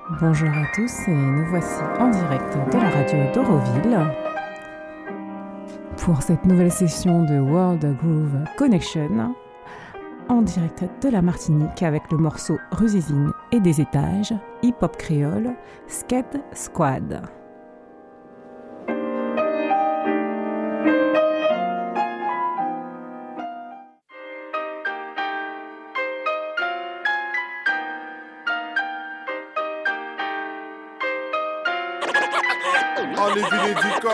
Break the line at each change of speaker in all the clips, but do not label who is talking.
Bonjour à tous et nous voici en direct de la radio d'Auroville pour cette nouvelle session de World Groove Connection en direct de la Martinique avec le morceau Rusizine et des étages, hip-hop créole, Skate Squad.
On est venu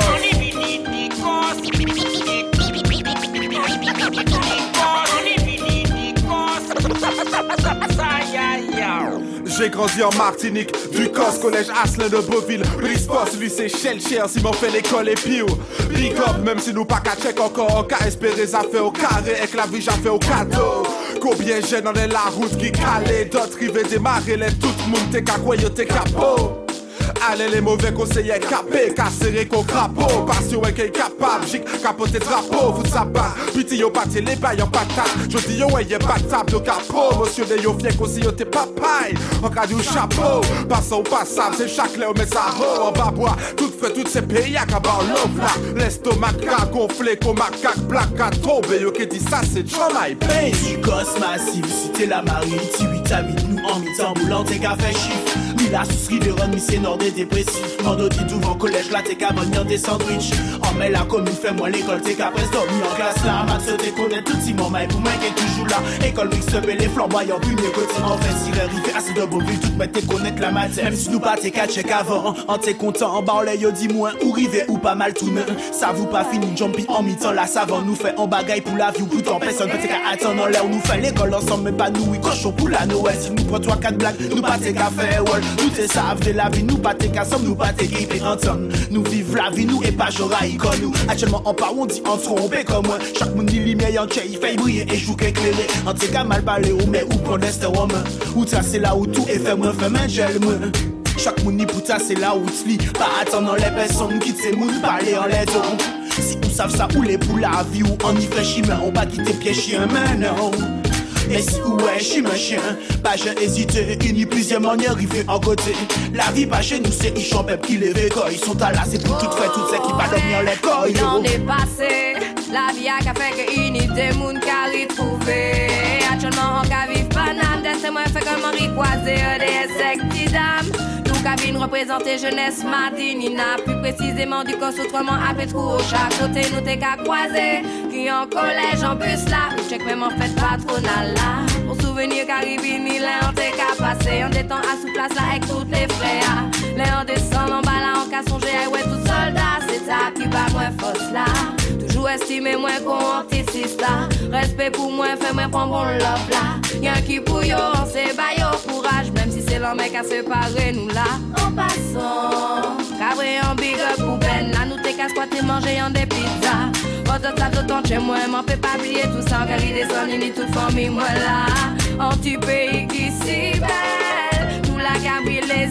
J'ai grandi en Martinique, du COS, collège Asselin de Beauville, Brispos, lycée Shellcher, Simon fait l'école et Pio. Big up, même si nous pas qu'à check encore, qu'à espérer ça fait au carré, et que la vie j'ai fait au cadeau. Combien jeunes en est la route qui calait, d'autres rivaient démarrer, les tout le monde t'es qu'à quoi yo t'es capot. Allez les mauvais conseillers capés, casseré qu'on crapaud. Passion est qu'est capable, j'ai capoté drapeau, vous sabat. Piti yo pâté les bails en patate. Je dis yo y'a pas de table de capot. Monsieur de yo fier aussi yo t'es papaye. En cas du chapeau, passant au passable, c'est chaque lait au met ça haut. En bas bois, tout fait toutes ces pays à cabar l'offre là. L'estomac à gonflé comme macaque black à tomber. Yo qui dit ça c'est John my pain.
Du gosse massif, cité la marine, 8 à 8 nous en mi-temps boulant t'es qu'à fait chiffre. Mi la souscrit de run, mi c'est nord des dépressifs. Mando dit devant collège là t'es qu'à venir des sandwichs. En mai la commune fait moi l'école t'es qu'à presque dormi en classe là. Max te connaît tout si mon maille pour moi qui est toujours là. École mix up et les flamboyants puis mes côtés en fait si arrivé assez de Beauville tout mais t'es connaître la matière. Même si nous pas t'es qu'à check avant, en t'es content en bas yo dis moins ou rivé ou pas mal tout neuf. Ça vous pas fini jumpy en mi-temps la savant nous fait en bagaille pour la vie ou tout en personne t'es qu'à attendre en l'air nous fait l'école ensemble mais pas nous oui cochon pour la Noël. Si nous prend 3-4 blagues nous pas t'es qu'à faire wall. Nous t'es savent de la vie nous pas t'es qu'à somme nous pas t'es qu'à entendre. Nous vivons la vie nous et pas j'aurai comme nous. Actuellement en parle on dit en trompé comme moi. Chaque monde dit lumière en il fait briller et joue qu'éclairé. En t'es qu'à mal parler ou mais ou prendre des woman. Ou ça c'est là où tout est fait moi fait main gel moi. Chaque monde ni pour ça c'est là où tu lis. Pas attendre les personnes qui te monde parler en les dons. Si on savent ça ou les pour la vie ou on y fait chimère on pas quitter pied chien mais non. Et si ouais, je suis un chien, pas j'ai hésité, il y a plusieurs manières arriver en côté. La vie pas chez nous, c'est ils chantent qui les vécoent. Ils sont à là, c'est pour tout fait, tout ce qui pas dormir les corps.
On est passé, la vie a fait que il y a des mouns qui retrouvé. Actuellement, on a vivre banane, destin moi fait comme Henri Croisé, des insectidam. Nous cabine représenter jeunesse Martinina, plus précisément du cos autrement à Pétrou. Chaque côté nous t'es qu'à croiser, qui en collège en bus là, ou check même en fête patronale. Pour souvenir qu'arrive là on t'es qu'à passer. On détend à sous place là avec toutes les frères. Là on descend en bas là on qu'à songer. Ouais tout soldat c'est ça qui va moins fausse là. Toujours estimé moins qu'on anticiste là. Respect pour moi fait moi prendre bon love là. Y'en qui pour yo on s'est baillé au courage. Même si c'est l'homme qui a séparé nous là. En passant cabré en big up pour ben là. Nous t'es qu'à squatter manger en des pizzas. Votre table d'autant chez moi, m'en fait pas oublier tout ça. En carré des sons, ni toute famille, moi là. En petit pays qui si belle, nous la cabri les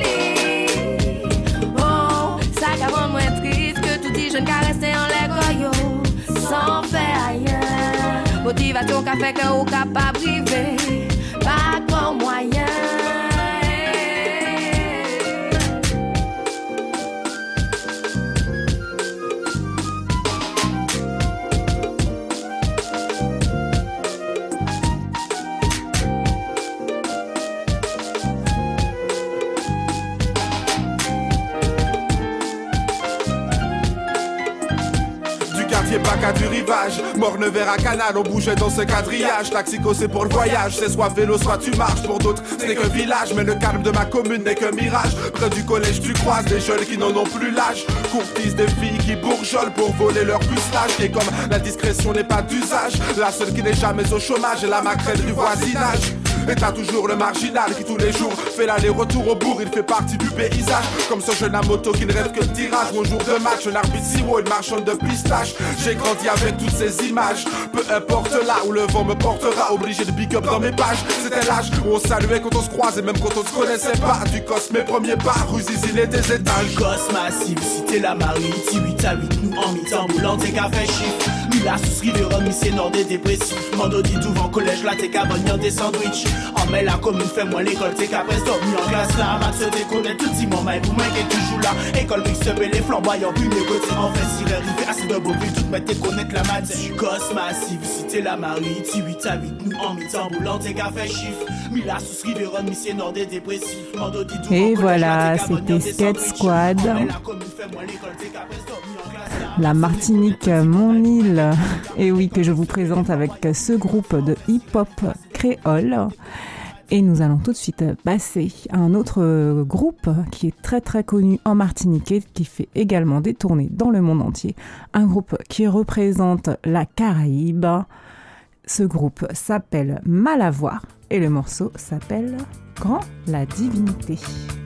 ailes. Oh, ça qu'a rend moins triste que tout dit jeune qu'a resté en l'égoyo. Sans faire ailleurs. Motivation qu'a fait que ou capable privé. Pas grand moyen.
Bac à du rivage, Morne-Vert à Canal, on bougeait dans ce quadrillage. Taxico c'est pour le voyage, c'est soit vélo soit tu marches. Pour d'autres ce n'est qu'un village, mais le calme de ma commune n'est qu'un mirage. Près du collège tu croises des jeunes qui n'en ont plus l'âge. Courtisent des filles qui bourgeonnent pour voler leur pucelage. Et comme la discrétion n'est pas d'usage, la seule qui n'est jamais au chômage est la maquerelle du voisinage. Et t'as toujours le marginal qui tous les jours fait l'aller-retour au bourg, il fait partie du paysage. Comme ce jeune à moto qui ne rêve que de tirage. Ou un jour de match, un arbitre sirop, une marchande de pistache. J'ai grandi avec toutes ces images. Peu importe là où le vent me portera, obligé de big up dans mes pages. C'était l'âge où on saluait quand on se croisait, même quand on se connaissait pas. Du cos mes premiers pas, Rusizine et des étages.
Gosse massif, cité la marine, 8 à 8 nous en mi-temps boulant t'es qu'à fait chiffre. Mi la souscrit de rhum, mi c'est nord des dépressifs. Mando dit devant collège là t'es qu'à venir des sandwichs. En En mais la commune fait moi l'école, t'es qu'après dormi en classe là. Max te connaît tout le monde, mais pour moi qui est toujours là. École mix les flamboyants, puis mes côtés en fait. Si l'arrivée assez de beau, puis tout le monde connaître la matière. Gosse massive, cité la Marie, 8 à 8, nous en mi-temps boulant, t'es qu'à fait chiffre. Mila sous Riveron, Missier Nord des dépressifs.
Et voilà, c'était Skate Squad. La Martinique, mon île. Et oui, que je vous présente avec ce groupe de hip-hop créole. Et nous allons tout de suite passer à un autre groupe qui est très très connu en Martinique et qui fait également des tournées dans le monde entier. Un groupe qui représente la Caraïbe. Ce groupe s'appelle Malavoie et le morceau s'appelle Grand la Divinité.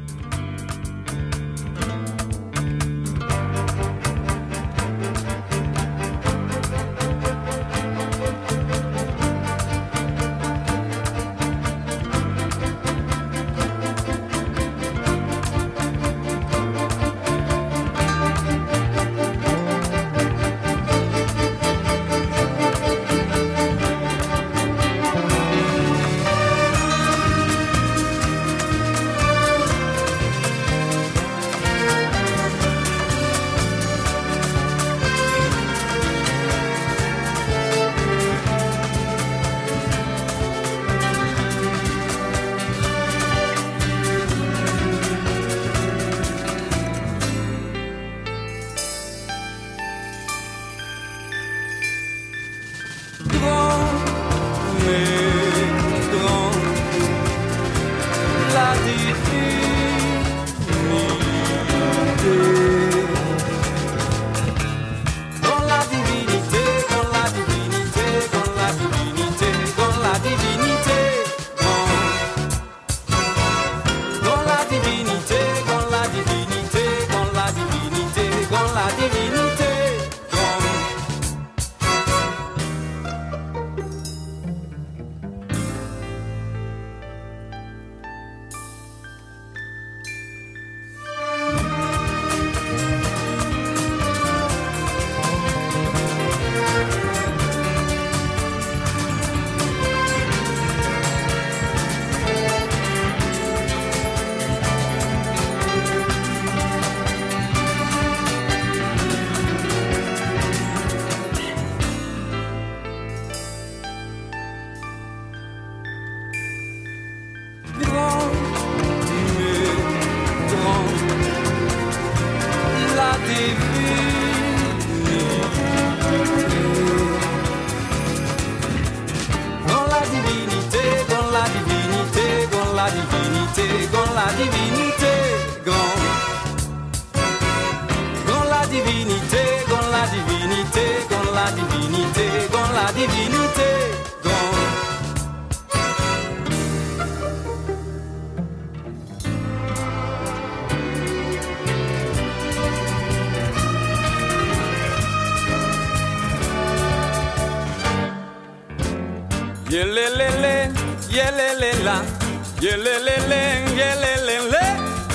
Yelelele, yelelela, yelelele, yelelele.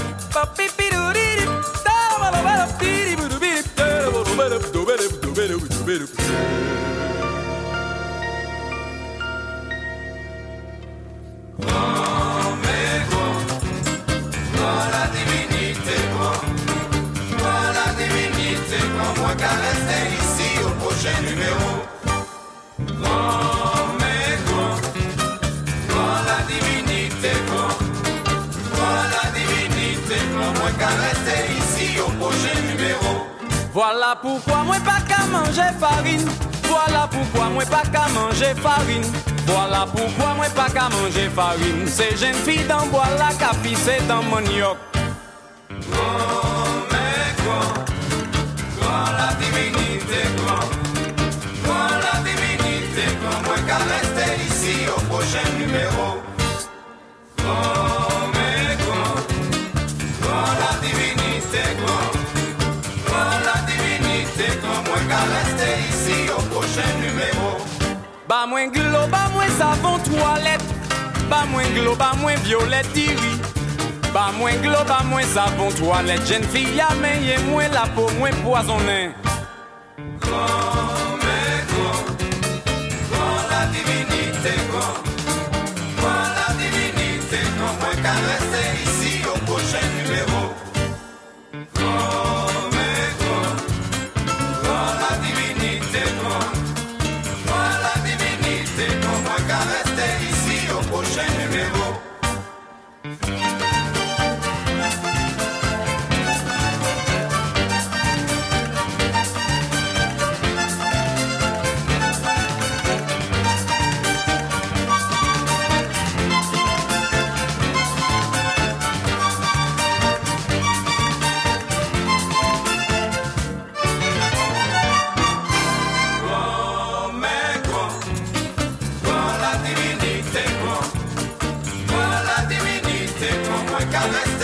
Papipiruriri, tabalabapiribirubiri, tabalabapiribirubiri.
Moi qu'à rester ici au prochain numéro. Grand mais grand la divinité grand la divinité grand. Moi qu'à rester ici au prochain numéro.
Voilà pourquoi moi pas qu'à manger farine. Voilà pourquoi moi pas qu'à manger farine. Voilà pourquoi moi pas qu'à manger farine. C'est jeune fille dans bois la capissée dans mon yoke.
La divinité grand la divinité grand. Moi qu'à rester ici au prochain numéro. Grand la divinité grand la divinité grand. Moi qu'à rester ici au prochain numéro.
Ba moins glo, ba moins savon toilette. Ba moins glo, ba moins violette diri. Ba moins glo, ba moins savon toilette. Jeune fille a meillé moins la peau moins poisonnée.
Grand la divinité grand la divinité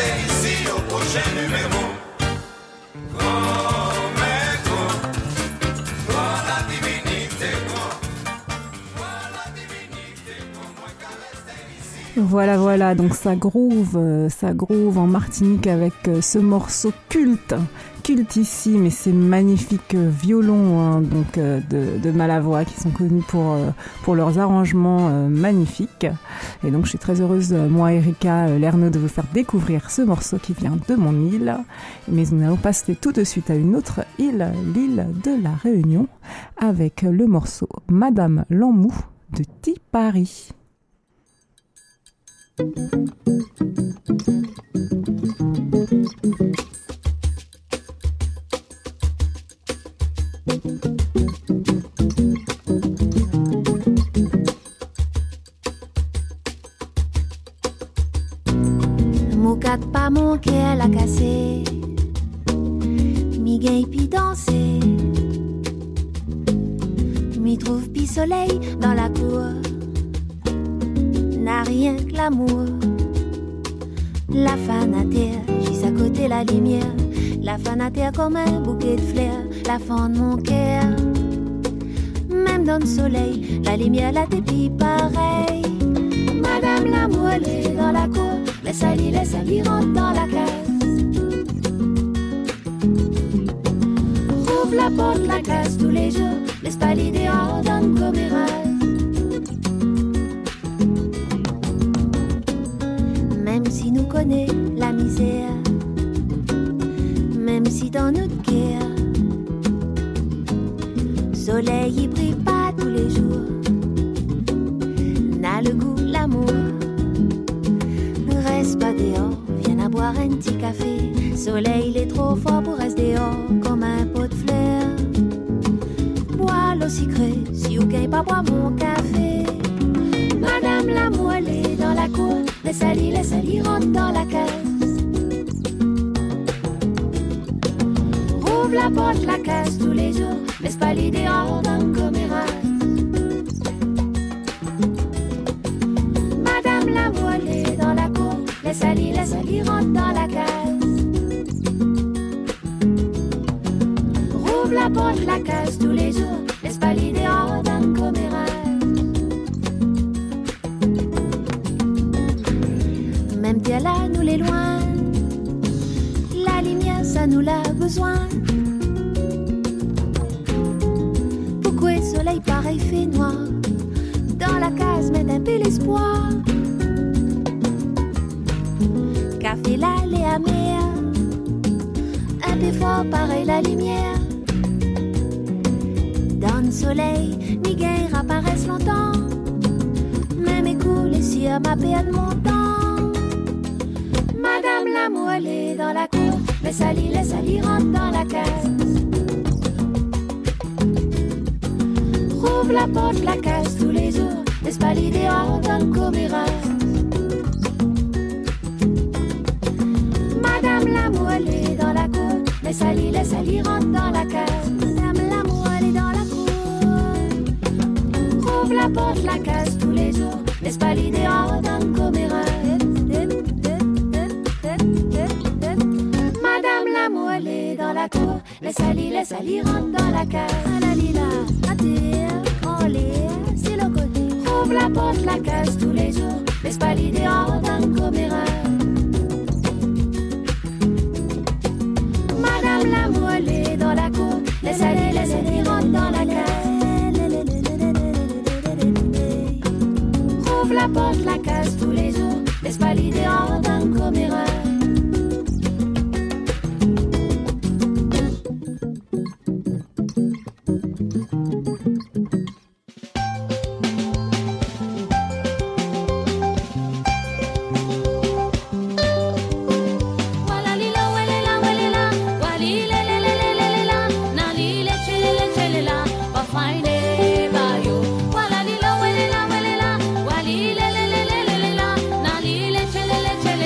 rester ici au prochain numéro. Grand maître, grand la divinité, grand la divinité, moi qu'à rester ici.
Voilà, donc ça groove en Martinique avec ce morceau cultissime, et ces magnifiques violons donc de Malavoie qui sont connus pour leurs arrangements magnifiques. Et donc je suis très heureuse, moi Erika Lernaud, de vous faire découvrir ce morceau qui vient de mon île. Mais nous allons passer tout de suite à une autre île, l'île de la Réunion, avec le morceau Madame Lamou de Tipari.
Moukat pas mon cœur la cassé, mi gagne pi danser, mi trouve pi soleil dans la cour, n'a rien que l'amour. La fanataire, juste à côté la lumière, la fanataire comme un bouquet de fleurs, la fan de mon cœur. Même dans le soleil, la lumière la dépit pareil. Madame l'amour elle est dans la cour, laisse aller, rentre dans la case. Rouvre la porte, la case tous les jours, laisse pas l'idée en donne commérage. Même si nous connaît la misère, même si dans notre cœur, soleil y brille pas tous les jours, n'a le goût l'amour. Reste pas dehors, viens à boire un petit café. Soleil il est trop fort pour rester dehors comme un pot de fleurs. Bois l'eau sucrée, si vous gagnez pas boire mon café. Madame l'amour elle est dans la cour, laisse aller, rentre dans la case. Rouvre la porte, la case tous les jours, laisse pas l'idée en dans commérage. Madame l'amour elle est dans la cour, laisse aller, rentre dans la case. Rouvre la porte, la case tous les jours, laisse pas l'idée en dans commérage. Même Dieu là, nous les loin, la lumière ça nous l'a besoin. Pourquoi le soleil pareil fait noir, dans la case met un peu l'espoir. Café là, les amers, un peu fort pareil la lumière. Dans le soleil, mes guerres apparaissent longtemps, même écoule si à ma perte mon temps. Madame l'amour elle est dans la cour, laisse aller, rentre dans la case. Rouvre la porte, la case tous les jours, laisse pas l'idée en dans le commérage. Madame l'amour elle est dans la cour, laisse aller, rentre dans la case. Madame l'amour elle est dans la cour. Rouvre la porte, la case tous les jours, laisse pas l'idée en dans le commérage. Madame l'amour elle est dans la cour, laisse aller, rentre dans la case. Alalila, à terre, en l'air, c'est le côté. Rouvre la porte, la case tous les jours, laisse pas l'idée en dans le commérage. Madame l'amour elle est dans la cour, laisse aller, rentre dans la case. Rouvre la porte, la case tous les jours, laisse pas l'idée en dans le commérage.
Wala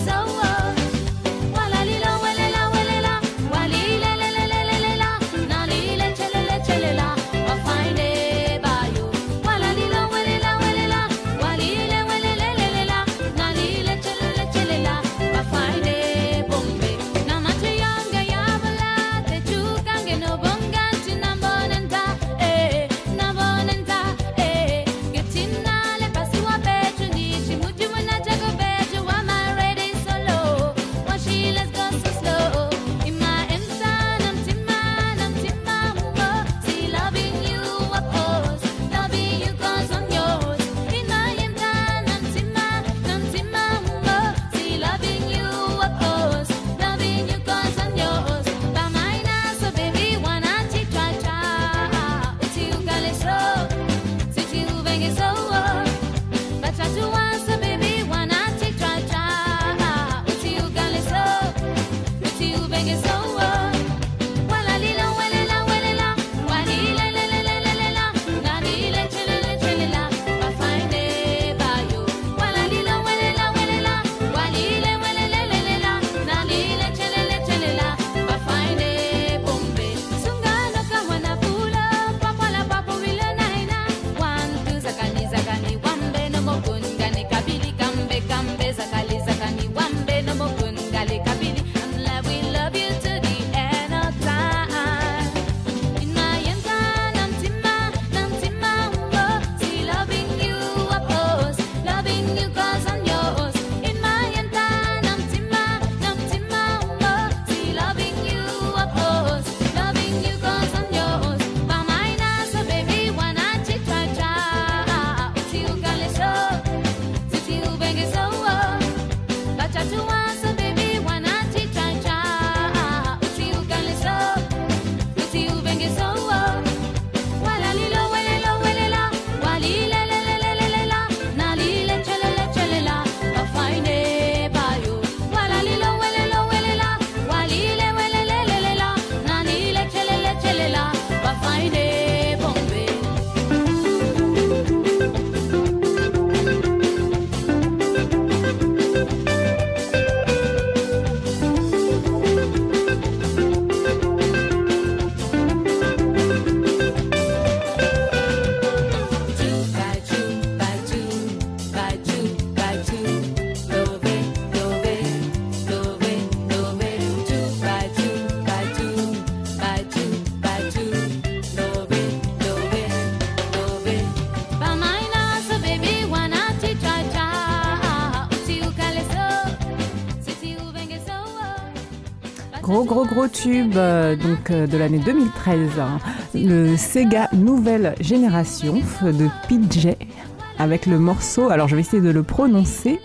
Gros tube de l'année 2013, le Sega Nouvelle Génération de PJ avec le morceau, alors je vais essayer de le prononcer,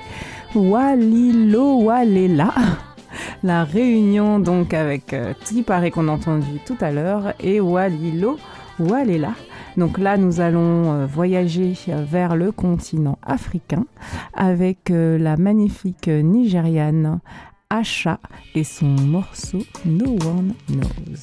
Walilo Walela. La réunion donc avec Tipare qu'on a entendu tout à l'heure et Walilo Walela. Donc là, nous allons voyager vers le continent africain avec la magnifique Nigériane Asha et son morceau No One Knows.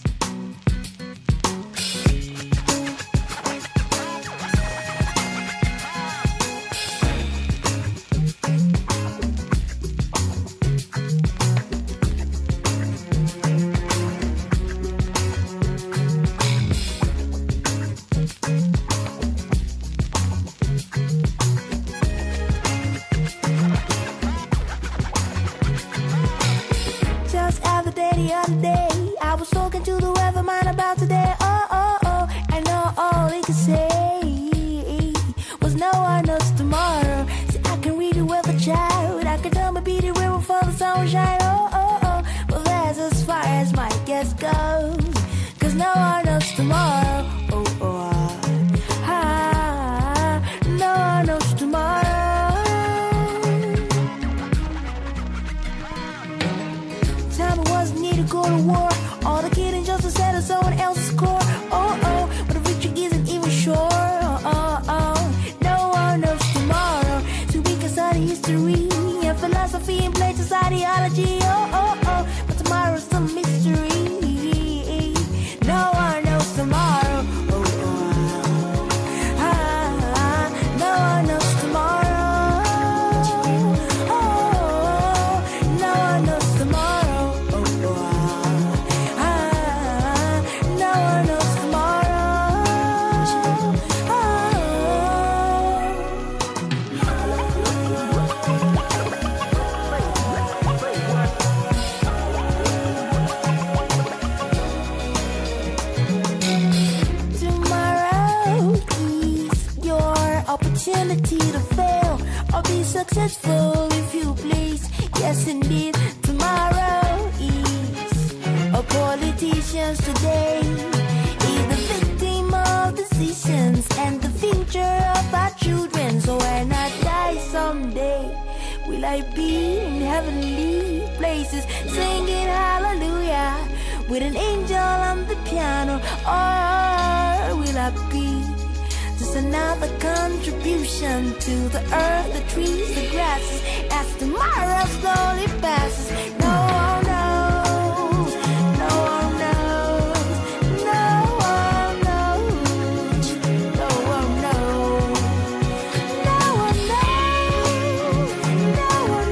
Yes, indeed, tomorrow is our politicians today. Is the victim of decisions and the future of our children. So when I die someday, will I be in heavenly places singing hallelujah with an angel on the piano? Or will I be just another contribution to the earth, the trees, the grasses, as tomorrow slowly passes? No one knows, no one knows, no one knows, no one knows, no one knows, no one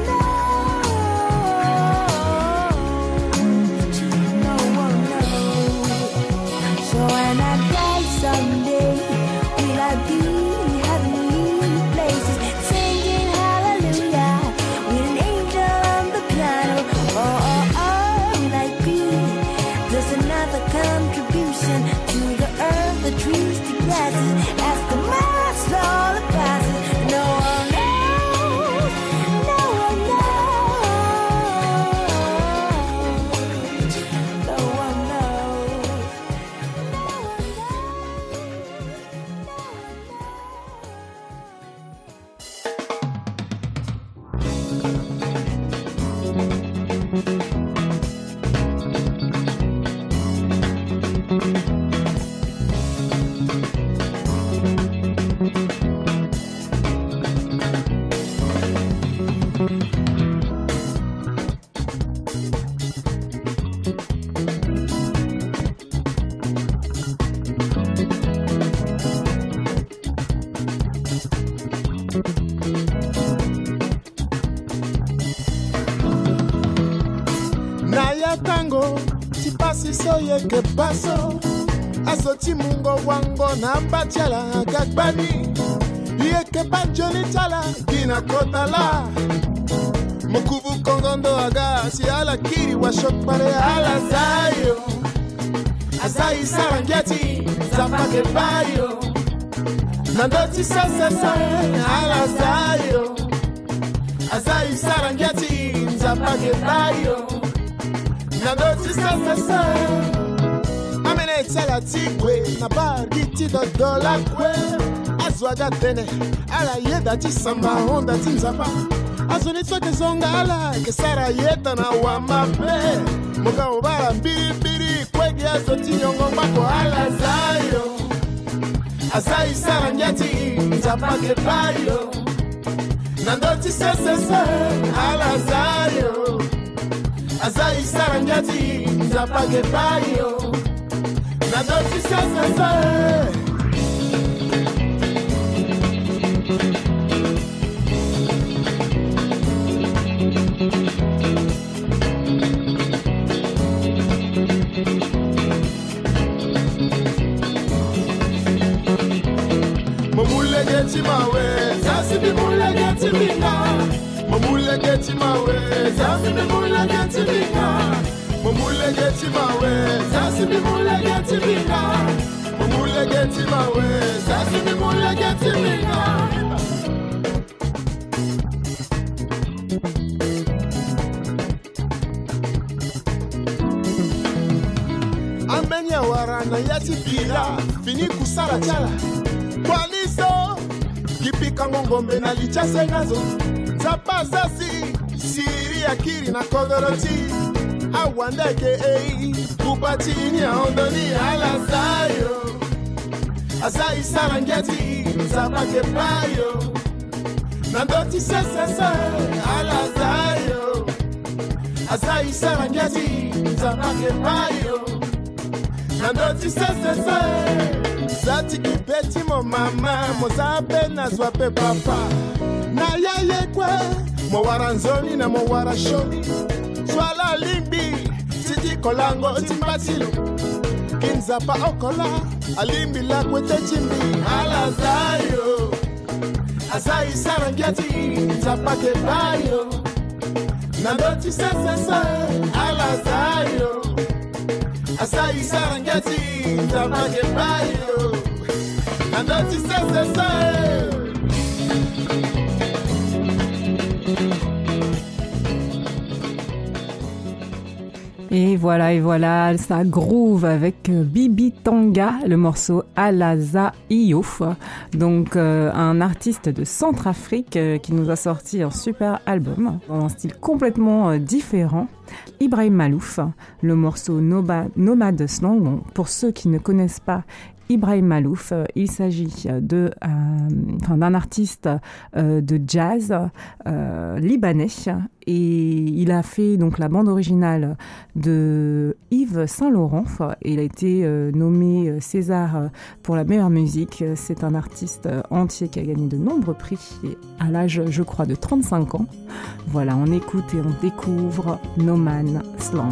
knows, no one knows. So when I die someday, will I be in heavenly places singing hallelujah with an angel on the piano? Or will I be just another contribution to the earth, the trees, the grasses, as the miles slowly passes? No one knows, no one knows, no one knows, no one
Naya tango, ti pasi soye que paso. Asoti mungo wango namba chala gagbani. Iye que panjoli chala gina kotala. Mokuvu kongondo aga si ala kiri wa shok pare ala zayo. Azai sarangeti zapake bayo. Nandoti sasa ala zayo. Azai sarangeti zapake bayo. Nandoti sasa amene tsala tigwe na bagiti do dola kwe azwaga tene ala yeda tisamba honda tinzapa azuni tsoke zonga ala ke sara yeta na wamape muka obara mbiri kwege azoti nyongo mako ala zayo azai sara nyati nzapake bayo nandoti sasa ala zayo azai sarangati nzapake bayo nadoti sasa Momulege mawe zasibi mulege mina Momulege mawe zasibi mulege mina Momulege mawe zasibi mulege mina Momulege mawe zasibi mulege mina Amenya warana yati bila fini kusara chala Kwaliso kipika ngongombe na lichase nazo Zapasasi siri akiri na kodoroti Awandeke kupatini ya ondoni ala zayo Azai sarangeti zapake bayo Nandoti sasa ala zayo Azai sarangeti zapake bayo Nandoti sasa Zati kipeti mo mama Mozabe na zwape papa Na yaye kwe Mo waranzoni na mo warashoni Swala limbi Titi kolango timbatilo Kinzapa okola Alimbi la kwete chimbi Ala zayo Azai sarangeti Zapake bayo Nandoti sasa Ala zayo Azai sarangeti Zapake bayo Nandoti sasa
Et voilà, ça groove avec Bibi Tanga, le morceau Alaza Iouf, donc un artiste de Centrafrique qui nous a sorti un super album dans un style complètement différent. Ibrahim Malouf, le morceau Nomade Slang. Bon, pour ceux qui ne connaissent pas Ibrahim Malouf, il s'agit d'un artiste de jazz libanais et il a fait donc la bande originale de Yves Saint-Laurent et il a été nommé César pour la meilleure musique. C'est un artiste entier qui a gagné de nombreux prix à l'âge, je crois, de 35 ans. Voilà, on écoute et on découvre No Man Slang.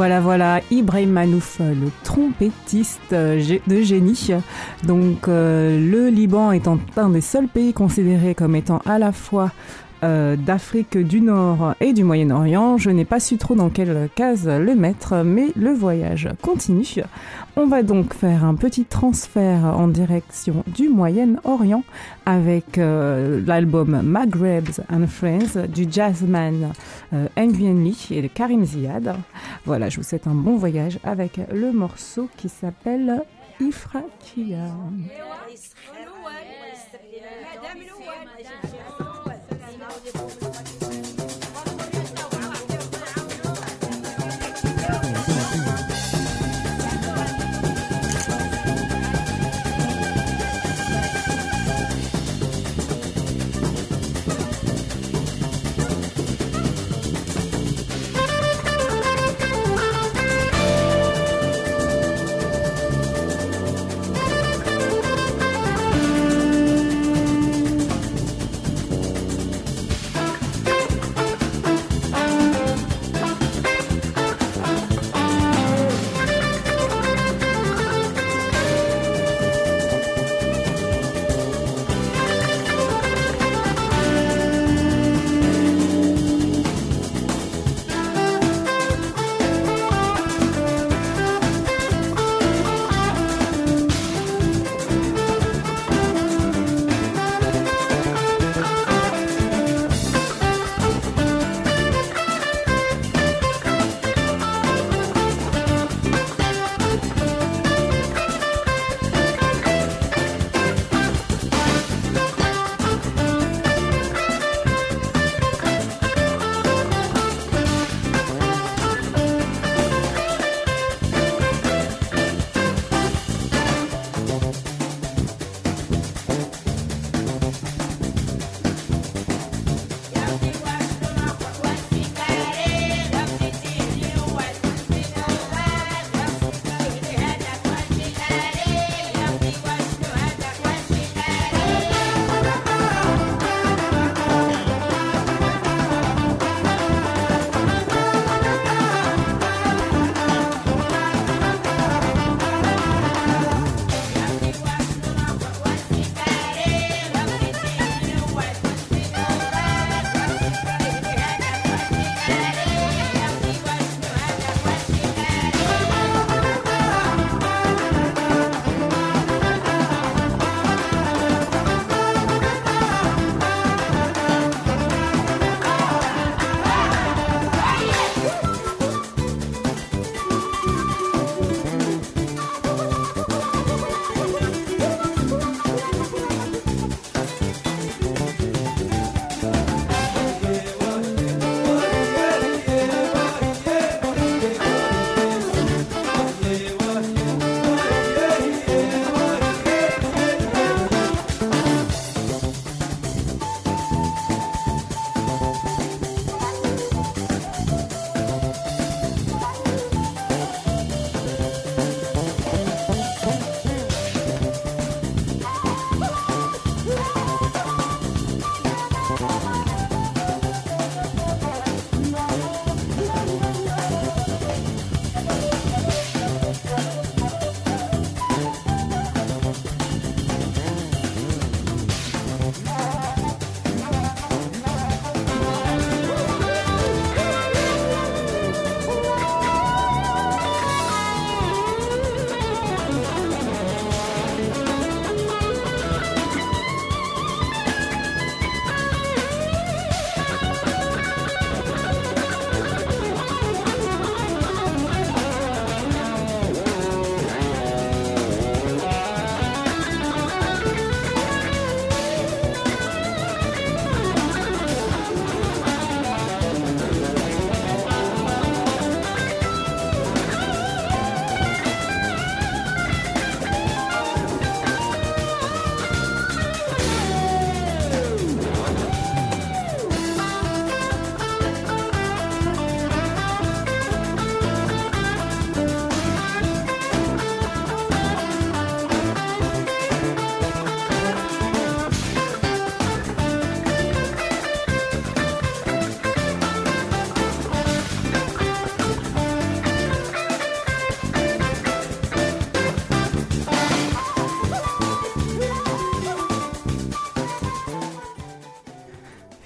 Voilà, Ibrahim Malouf, le trompettiste de génie. Donc le Liban étant un des seuls pays considérés comme étant à la fois d'Afrique du Nord et du Moyen-Orient. Je n'ai pas su trop dans quelle case le mettre, mais le voyage continue. On va donc faire un petit transfert en direction du Moyen-Orient avec l'album Maghrebs and Friends du jazzman Nguyen Lee et de Karim Ziad. Voilà, je vous souhaite un bon voyage avec le morceau qui s'appelle Ifrakia.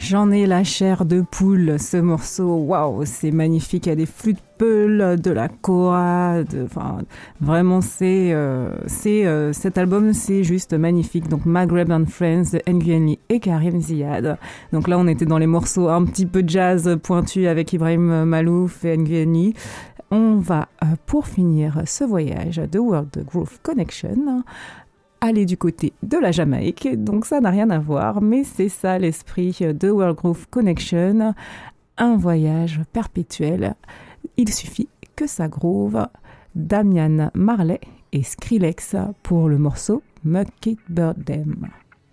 J'en ai la chair de poule, ce morceau, waouh, c'est magnifique, il y a des flûtes Peul, de la Kora, enfin vraiment cet album c'est juste magnifique. Donc Maghreb and Friends de Nguyen et Karim Ziad. Donc là on était dans les morceaux un petit peu jazz pointus avec Ibrahim Malouf et Nguyen. On va pour finir ce voyage de World Groove Connection aller du côté de la Jamaïque. Donc ça n'a rien à voir, mais c'est ça l'esprit de World Groove Connection, un voyage perpétuel. Il suffit que ça groove. Damian Marley et Skrillex pour le morceau Muck It Bird Them.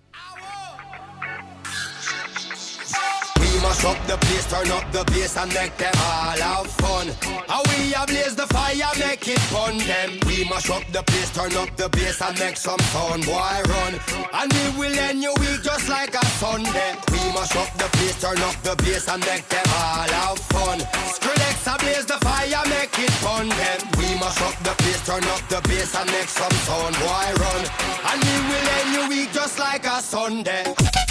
Mash up the place, turn up the bass and make them all have fun. How we ablaze the fire, make it fun them. We mash up the place, turn up the bass and make some sound, boy run. And we will end your week just like a Sunday. We mash up the place, turn up the bass and make them all have fun. Skrillex ablaze the fire, make it fun them. We mash up the place, turn up the bass and make some sound, boy run. And we will end your week just like a Sunday.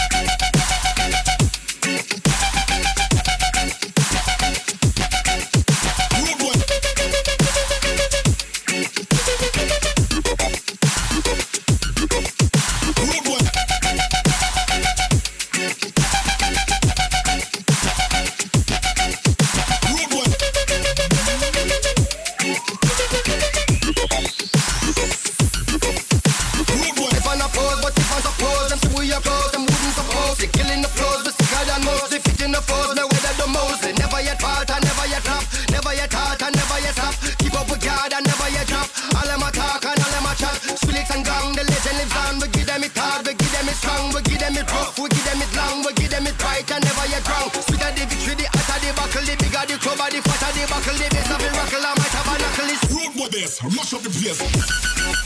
Mash up the place.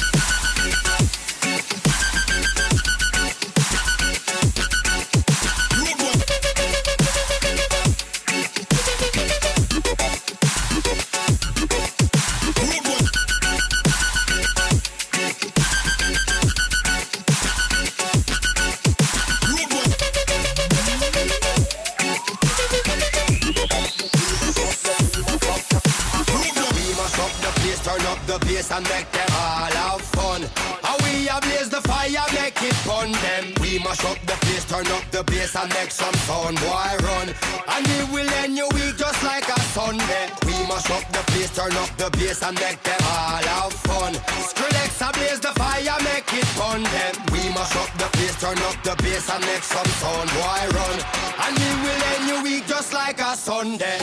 And make them all have fun. How we ablaze the fire, make it fun them. We mash up the place, turn up the bass and make some sound, boy run. And we will end your week just like a Sunday. We mash up the place, turn up the bass and make them all have fun. Skrillex ablaze the fire, make it fun them. We mash up the place, turn up the bass and make some sound, boy run. And we will end your week just like a Sunday.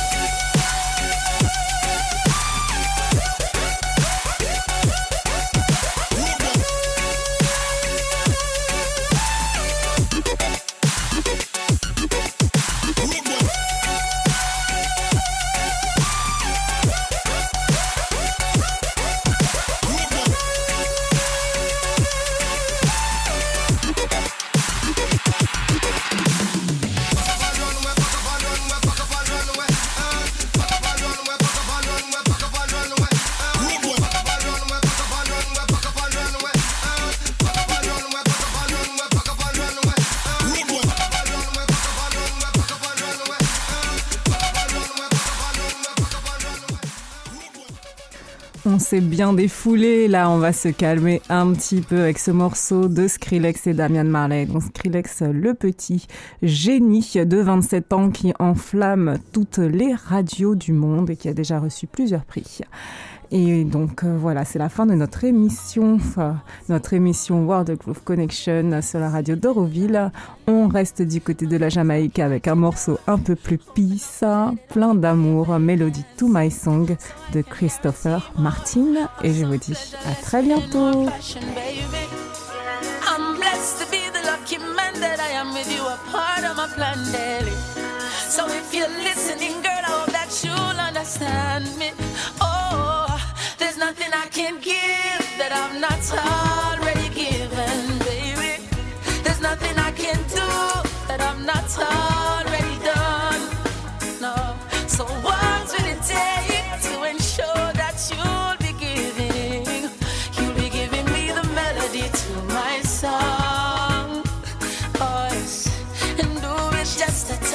On s'est bien défoulé, là on va se calmer un petit peu avec ce morceau de Skrillex et Damian Marley. Donc Skrillex, le petit génie de 27 ans qui enflamme toutes les radios du monde et qui a déjà reçu plusieurs prix. Et donc voilà, c'est la fin de notre émission World Groove Connection sur la radio d'Euroville. On reste du côté de la Jamaïque avec un morceau un peu plus peace, plein d'amour, Melody to My Song de Christopher Martin. Et je vous dis à très bientôt.
I'm blessed to be the lucky man that I am with you, a part of my plan daily. So if you're listening, girl, I hope that you'll understand me. Oh, there's nothing I can give that I'm not already given, baby. There's nothing I can do that I'm not already done. No, so what will it take to ensure that you'll be giving me the melody to my song? Oh, yes, and do it just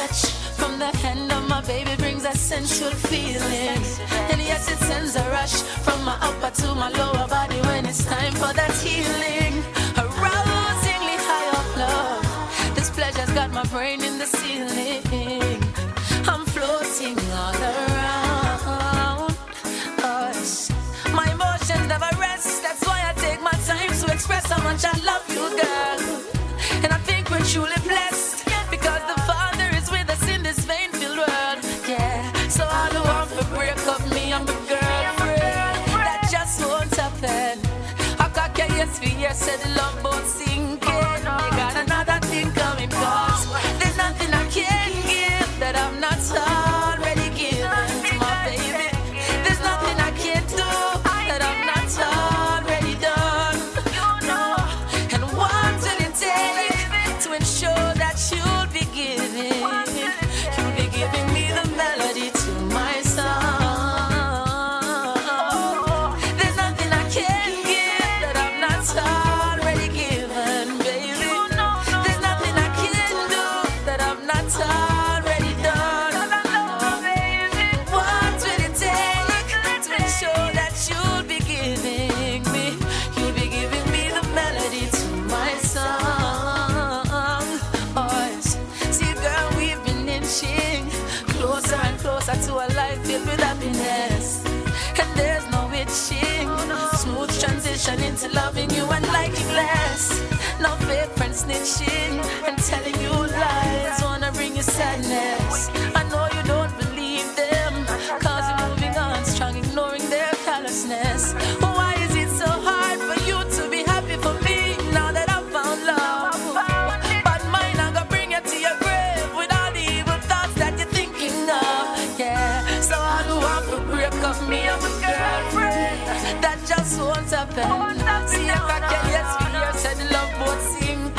touch from the hand of my baby brings a sensual feeling. And yes, it sends a rush from my upper to my lower body when it's time for that healing. Arousingly high of love. This pleasure's got my brain in the ceiling. I'm floating all around us. My emotions never rest. That's why I take my time to express how much I love you, girl. And I think we're truly blessed because the Father is with us in this vein-filled world. Yeah, so I don't want to break up me and my girlfriend. That just won't happen. I can't get yes for yes, said the love boat sinking. You got another thing coming, cause there's nothing I can give that I'm not already given to my baby. There's nothing I can do that I'm not already done. No, and what will it take to ensure that you'll be giving me the melody to my song? There's nothing I can give that I'm not already given, baby. There's nothing I can do that I'm not already done. What will it take to ensure that you'll be giving me the melody to my song? Oh, see, girl, we've been inching closer and closer to a life filled with happiness. And there's no itching. Smooth transition into loving you and liking less. No fake friends snitching and telling you lies. Wanna bring you sadness. I know you don't believe them, cause you're moving on strong, ignoring their callousness. Why is it so hard for you to be happy for me now that I found love? But mine, I'm gonna bring you to your grave with all the evil thoughts that you're thinking of. Yeah, so I don't want to break up me and my girlfriend. That just won't happen. See if I can yes for you, said the love boat sinking.